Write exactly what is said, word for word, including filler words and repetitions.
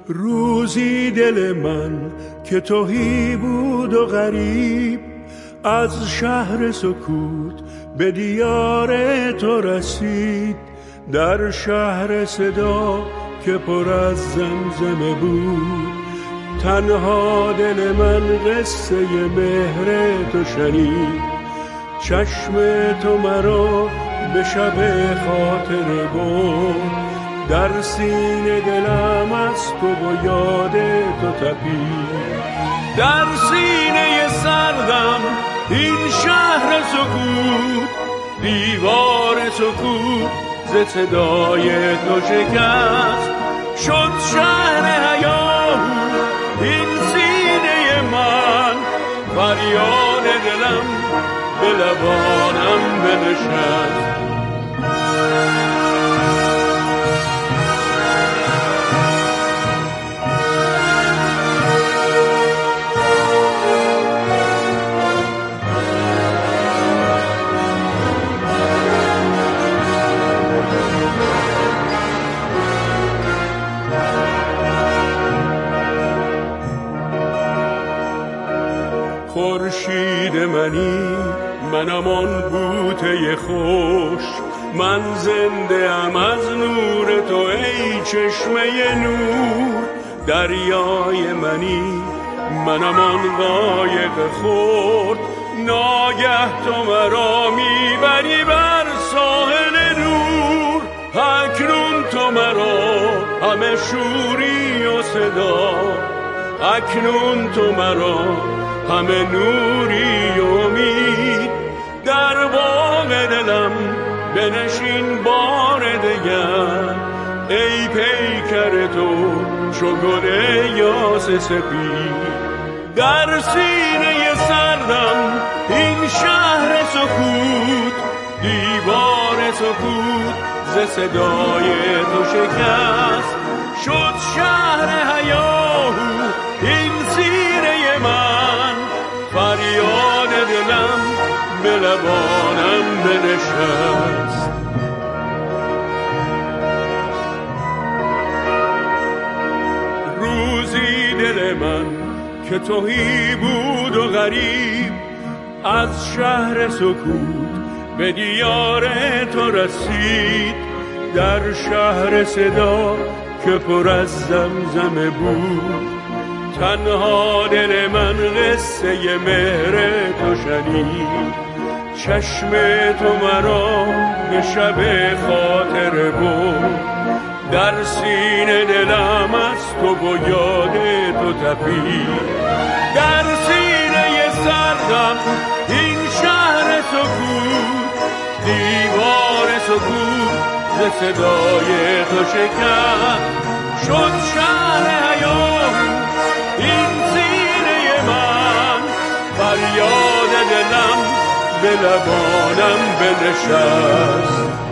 روزی دل من که تهی بود و غریب، از شهر سکوت به دیار تو رسید. در شهر صدا که پر از زمزمه بود، تنها دل من قصه مهر تو شنید. چشم تو مرا به شب خاطر برد، در سینه دلم از تو و یاد تو تپید. در سینه سردم این شهر سکوت، دیوار سکوت ز صدای تو شکست. شد شهر هیاهو این سینه من، فریاد دلم به لبانم بنشست. خورشید منی منم آن بوته خوش، من زنده ام از نور تو ای چشمه نور. دریای منی منم آن قایق خرد، ناگه تو مرا میبری بر ساحل نور. اکنون تو مرا همه شوری و صدا، اکنون تو مرا همه نوری و امید. در باغ دلم بنشین بار دگر، ای پیکر تو چو گل یاس سپید. در سینه سردم این شهر سکوت، دیوار سکوت ز صدای تو شکست. شد شهر هیاهو این سینه من، فریاد دلم به لبانم بنشست. روزی دل من که تهی بود و غریب، از شهر سکوت به دیار تو رسید. در شهر صدا که پر از زمزمه بود، تنها دل من قصه مهر تو شنید. چشم تو مرا به شب خاطر برد، در سینه دلم از تو و یاد تو تپید. در سینه سردم این شهر سکوت، دیوار سکوت ز صدای تو شکست. شد شهر هیاهو این سینه من، فریاد دلم به لبانم بنشست.